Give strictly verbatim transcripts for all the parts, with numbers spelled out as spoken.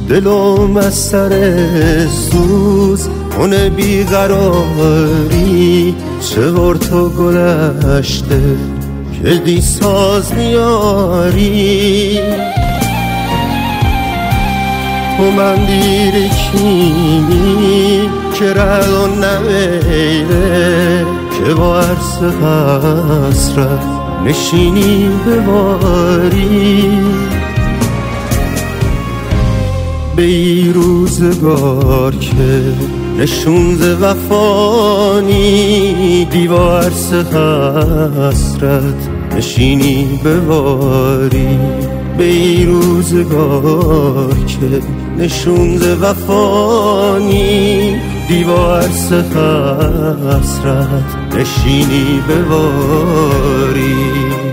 دلم از سر سوز اون بیقراری چور تو گلشته که دی ساز میاری تو من دیر کینی که رد نمیره که با عرص حسرت نشینی بباری به ای روزگار که نشون ز وفانی دیوار عرص حسرت نشینی بباری به ای روزگار که نشون ز وفانی دیوار عرص حسرت نشینی بباری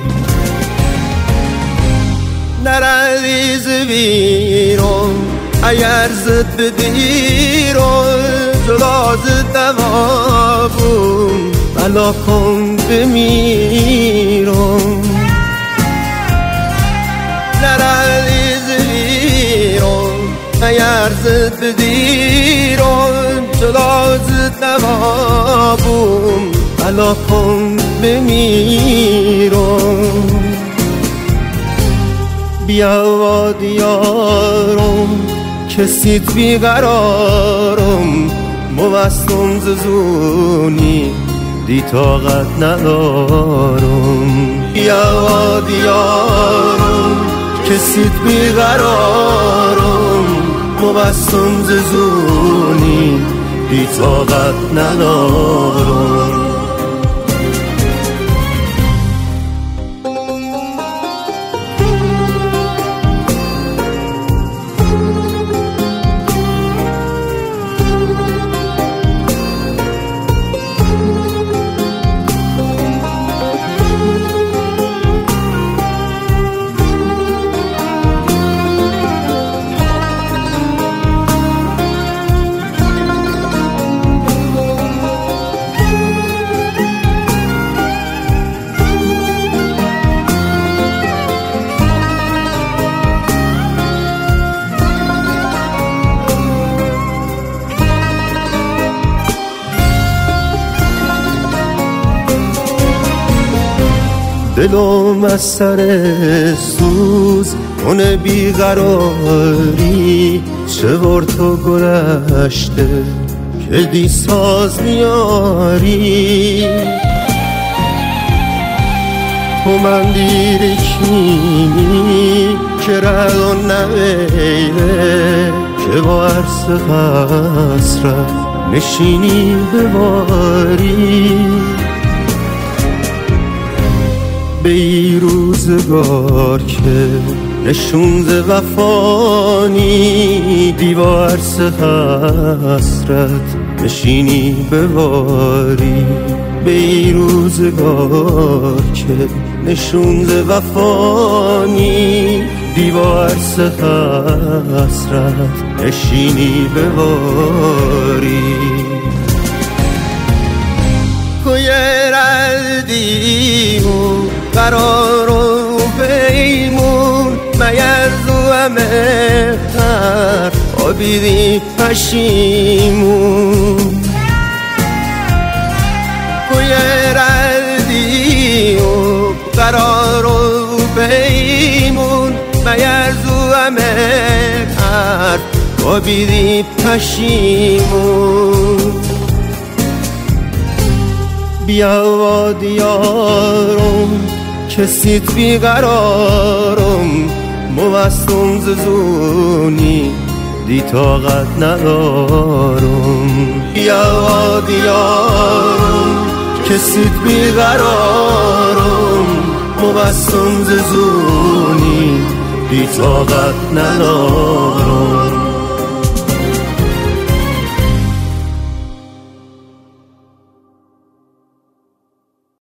نردی ز ویران اگر زد بدیران جدا ز دوابون بلا کن بمیران نردی ز ویران اگر زد بدیران جدا ز دوابون بلا کن بمیران بیا و دیارم کسیت بیقرارم موستم ززونی دی طاقت ندارم بیا و دیارم کسیت بیقرارم موستم ززونی دی طاقت ندارم دلم از سر سوز اون بیقراری چور تو گلشته که دی ساز میاری تو من دیر کینی که رد نمیره که با عرص حسرت نشینی بباری به ای روزگار که نشون ز وفانی دیوار عرص حسرت نشینی بباری به ای روزگار که نشون ز وفانی دیوار عرص حسرت نشینی بباری کوی ردیمون قرار و پیمون میرزو همه تر آبیدی پشیمون کوی ردی و قرار و پیمون میرزو همه تر آبیدی پشیمون بیا و دیارم کسیت بیقرارم موستم ززونی دی طاقت ندارم بیا و دیارم کسیت بیقرارم موستم ززونی دی طاقت ندارم